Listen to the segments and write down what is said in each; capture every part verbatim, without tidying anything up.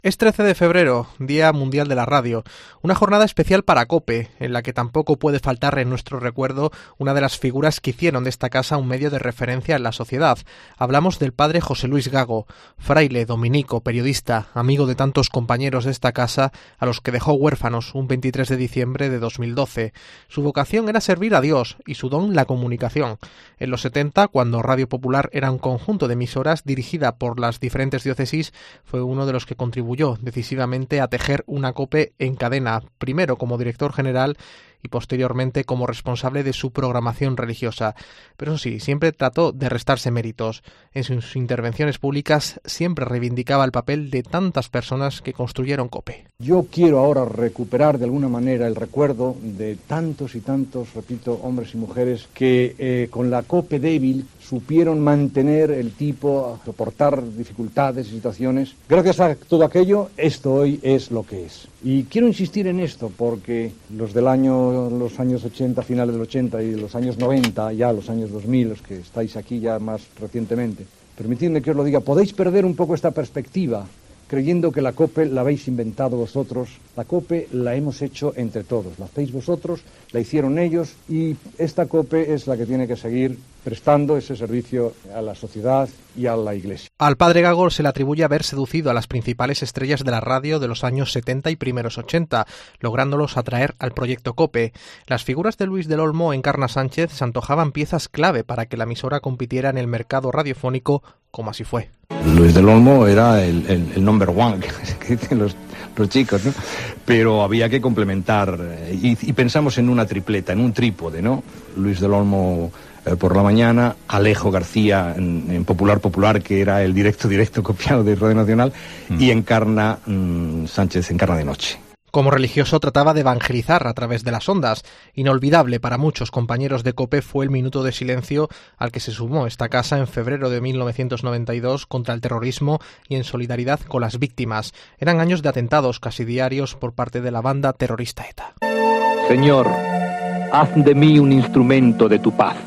Es trece de febrero, Día Mundial de la Radio, una jornada especial para COPE, en la que tampoco puede faltar en nuestro recuerdo una de las figuras que hicieron de esta casa un medio de referencia en la sociedad. Hablamos del padre José Luis Gago, fraile, dominico, periodista, amigo de tantos compañeros de esta casa, a los que dejó huérfanos un veintitrés de diciembre de dos mil doce. Su vocación era servir a Dios y su don la comunicación. En los setenta, cuando Radio Popular era un conjunto de emisoras dirigida por las diferentes diócesis, fue uno de los que contribuyó decisivamente a tejer una COPE en cadena, primero como director general y posteriormente como responsable de su programación religiosa. Pero eso sí, siempre trató de restarse méritos. En sus intervenciones públicas siempre reivindicaba el papel de tantas personas que construyeron COPE. Yo quiero ahora recuperar de alguna manera el recuerdo de tantos y tantos, repito, hombres y mujeres que eh, con la COPE débil supieron mantener el tipo, a soportar dificultades y situaciones. Gracias a todo aquello, esto hoy es lo que es. Y quiero insistir en esto porque los del año, los años ochenta, finales del ochenta y los años noventa, ya los años dos mil, los que estáis aquí ya más recientemente, permitidme que os lo diga, podéis perder un poco esta perspectiva creyendo que la COPE la habéis inventado vosotros. La COPE la hemos hecho entre todos, la hacéis vosotros, la hicieron ellos y esta COPE es la que tiene que seguir prestando ese servicio a la sociedad y a la Iglesia. Al padre Gago se le atribuye haber seducido a las principales estrellas de la radio de los años setenta y primeros ochenta, lográndolos atraer al proyecto COPE. Las figuras de Luis del Olmo en Carna Sánchez se antojaban piezas clave para que la emisora compitiera en el mercado radiofónico, como así fue. Luis del Olmo era el, el, el number one, que dicen los, los chicos, ¿no? Pero había que complementar, y, y pensamos en una tripleta, en un trípode, ¿no? Luis del Olmo eh, por la mañana, Alejo García en, en Popular Popular, que era el directo directo copiado de Radio Nacional, mm. y Encarna mm, Sánchez, Encarna de noche. Como religioso trataba de evangelizar a través de las ondas. Inolvidable para muchos compañeros de COPE fue el minuto de silencio al que se sumó esta casa en febrero de mil novecientos noventa y dos contra el terrorismo y en solidaridad con las víctimas. Eran años de atentados casi diarios por parte de la banda terrorista ETA. Señor, haz de mí un instrumento de tu paz.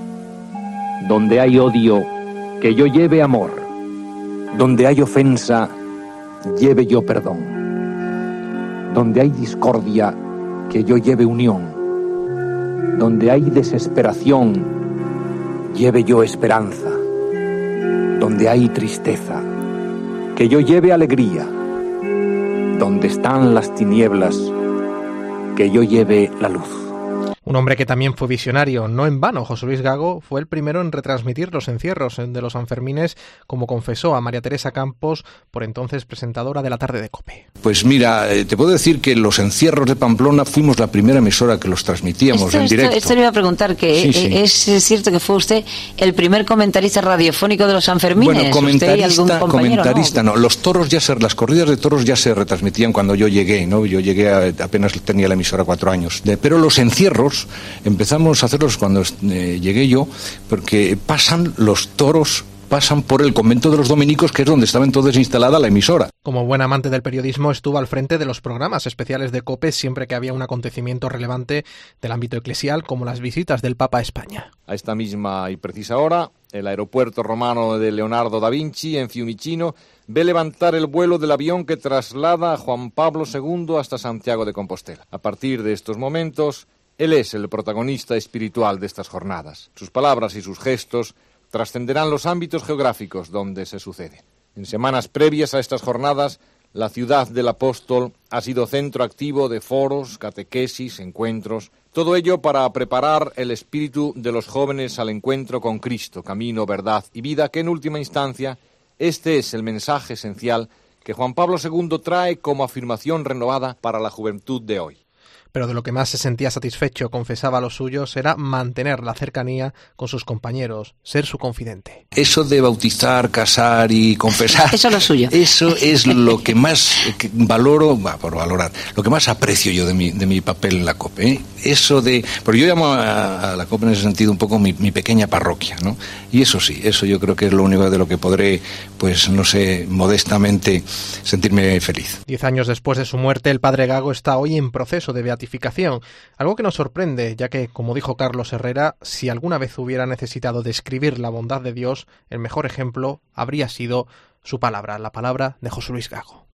Donde hay odio, que yo lleve amor. Donde hay ofensa, lleve yo perdón. Donde hay discordia, que yo lleve unión. Donde hay desesperación, lleve yo esperanza. Donde hay tristeza, que yo lleve alegría. Donde están las tinieblas, que yo lleve la luz. Un hombre que también fue visionario, no en vano. José Luis Gago fue el primero en retransmitir los encierros de los Sanfermines, como confesó a María Teresa Campos, por entonces presentadora de la tarde de COPE. Pues mira, te puedo decir que los encierros de Pamplona fuimos la primera emisora que los transmitíamos esto, en esto, directo. Esto le iba a preguntar, que sí, sí. ¿Es cierto que fue usted el primer comentarista radiofónico de los Sanfermines? Bueno, comentarista, ¿Usted comentarista ¿no? no. Los toros ya se, las corridas de toros ya se retransmitían cuando yo llegué, ¿no? Yo llegué, a, apenas tenía la emisora cuatro años. De, pero los encierros empezaron Empezamos a hacerlos cuando eh, llegué yo, porque pasan los toros, pasan por el convento de los dominicos, que es donde estaba entonces instalada la emisora. Como buen amante del periodismo, estuvo al frente de los programas especiales de COPE siempre que había un acontecimiento relevante del ámbito eclesial, como las visitas del Papa a España. A esta misma y precisa hora, el aeropuerto romano de Leonardo da Vinci, en Fiumicino, ve levantar el vuelo del avión que traslada a Juan Pablo segundo hasta Santiago de Compostela. A partir de estos momentos, él es el protagonista espiritual de estas jornadas. Sus palabras y sus gestos trascenderán los ámbitos geográficos donde se suceden. En semanas previas a estas jornadas, la ciudad del apóstol ha sido centro activo de foros, catequesis, encuentros, todo ello para preparar el espíritu de los jóvenes al encuentro con Cristo, camino, verdad y vida, que en última instancia este es el mensaje esencial que Juan Pablo segundo trae como afirmación renovada para la juventud de hoy. Pero de lo que más se sentía satisfecho, confesaba a los suyos, era mantener la cercanía con sus compañeros, ser su confidente. Eso de bautizar, casar y confesar... Eso es lo suyo. Eso es lo que más que valoro, va, por valorar, lo que más aprecio yo de mi, de mi papel en la COPE, ¿eh? Eso de... Porque yo llamo a, a la COPE en ese sentido un poco mi, mi pequeña parroquia, ¿no? Y eso sí, eso yo creo que es lo único de lo que podré, pues no sé, modestamente sentirme feliz. Diez años después de su muerte, el padre Gago está hoy en proceso de beatificación. Algo que nos sorprende, ya que, como dijo Carlos Herrera, si alguna vez hubiera necesitado describir la bondad de Dios, el mejor ejemplo habría sido su palabra, la palabra de José Luis Gago.